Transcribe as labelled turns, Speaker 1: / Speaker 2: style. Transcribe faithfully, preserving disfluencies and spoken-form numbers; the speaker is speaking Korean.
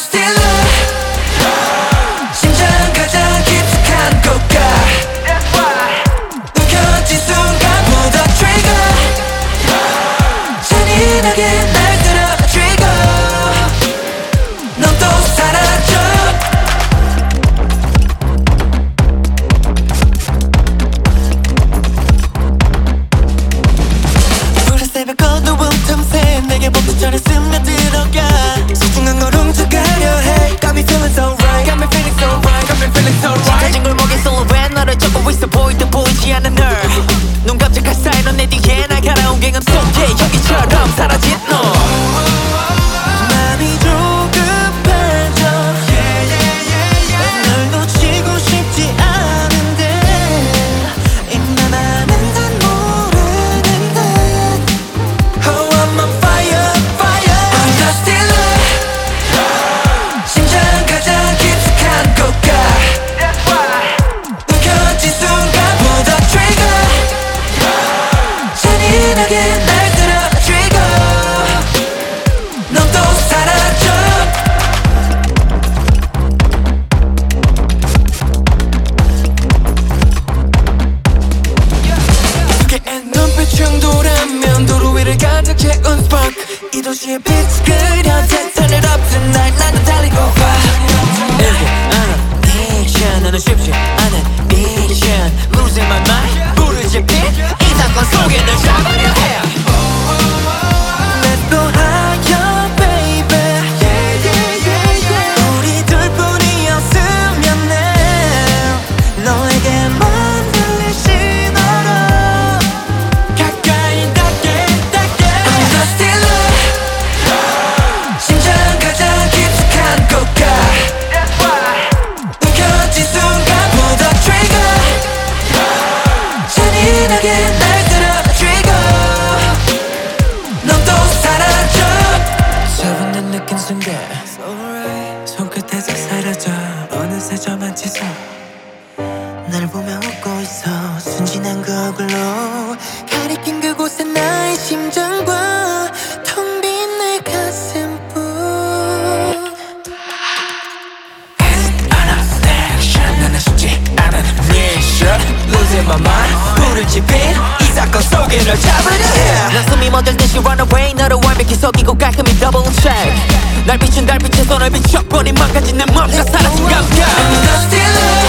Speaker 1: still love. 심장 가장 깊숙한 곳가 움켜쥔 순간 pull the trigger. 잔인하게 날 끌어들이고 넌 또 사라져. 푸른 새벽 어두운 틈새 내게 복도처럼 스며들어가 소중한 걸 훔쳐가려 해. Got me feeling so right, got me feeling so right, got me feeling so right. 짙어진 골목의 silhouette 너를 쫓고 있어 보이듯 보이지 않는 널. 눈 깜짝할 사이로 내 뒤에 날카로운 갱음 속에 연기처럼 사라진 너. 맘이 조급해져 널 놓치고 싶지 않은데 이 나만은 단 모르는 듯. Oh I'm on fire, fire. I'm just in love. 심장 가장 깊숙한 곳가 움켜쥔 순간 pull the trigger. 잔인하게 날 끌어들이고 넌 또 사라져. 두 개의 눈빛 충돌하면 도로 위를 가득 채운 spark. 이 도시의 빛이 그려 대탄을 엎은 날 나는 달리고 가. 이게 않아 미션 나는 쉽지 않은 미션 losing my mind. 불을 지핀 이 사건 속에 널 잡으려 해. Let's go higher baby. Yeah, yeah, yeah, yeah. 우리 둘뿐이었으면 해. 너에게만 들릴 신호로 가까이 닿게 닿게. I'm just in love. 심장 가장 깊숙한 곳가 움켜쥔 순간 pull the trigger. 잔인하게 날 끌어들이고 넌 또 사라져. 차분한 느낀 순간 손끝에서 사라져. 어느새 저만 지서 날 보며 웃고 있어. 순진한 그 얼굴로 가리킨 그곳에 나의 심장과 텅 빈 내 가슴뿐. It's an obsession. 나는 쉽지 않은 mission losing my mind. 불을 지핀 이 사건 속에 널 잡으려 해. 난 숨이 멎을 듯이 run away. 너를 완벽히 속이고 깔끔히 double check. 날 비춘 달빛에 손을 비춰버린 망가진 내 맘과 사라진 감각. I'm just in love.